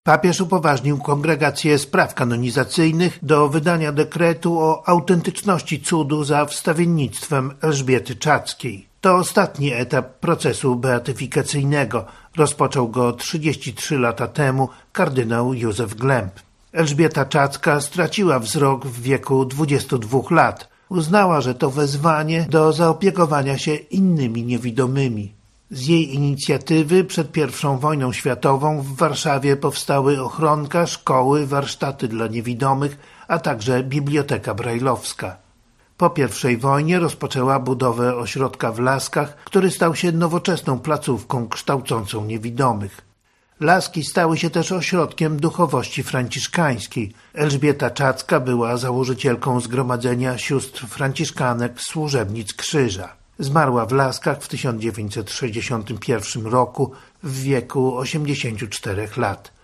Papież upoważnił Kongregację Spraw Kanonizacyjnych do wydania dekretu o autentyczności cudu za wstawiennictwem Elżbiety Czackiej. To ostatni etap procesu beatyfikacyjnego. Rozpoczął go 33 lata temu kardynał Józef Glemp. Elżbieta Czacka straciła wzrok w wieku 22 lat. Uznała, że to wezwanie do zaopiekowania się innymi niewidomymi. Z jej inicjatywy przed I wojną światową w Warszawie powstały ochronka, szkoły, warsztaty dla niewidomych, a także biblioteka brajlowska. Po I wojnie rozpoczęła budowę ośrodka w Laskach, który stał się nowoczesną placówką kształcącą niewidomych. Laski stały się też ośrodkiem duchowości franciszkańskiej. Elżbieta Czacka była założycielką Zgromadzenia Sióstr Franciszkanek Służebnic Krzyża. Zmarła w Laskach w 1961 roku w wieku 84 lat.